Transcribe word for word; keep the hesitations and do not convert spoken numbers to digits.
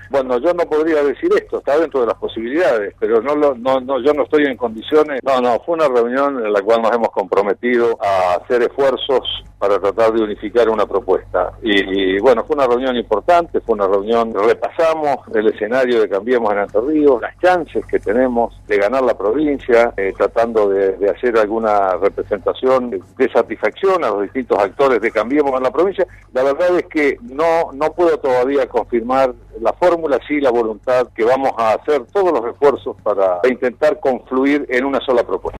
Bueno, yo no podría decir esto, está dentro de las posibilidades, pero no, lo, no, no, yo no estoy en condiciones. No, no, fue una reunión en la cual nos hemos comprometido a hacer esfuerzos para tratar de unificar una propuesta. Y, y bueno, fue una reunión importante, fue una reunión, repasamos el escenario de Cambiemos en Entre Ríos, las chances que tenemos de ganar la provincia, eh, tratando de, de hacer alguna representación de, de satisfacción a los distintos actores de Cambiemos en la provincia. La verdad es que no, no puedo todavía confirmar la fórmula, sí la voluntad que vamos a hacer todos los esfuerzos para intentar confluir en una sola propuesta.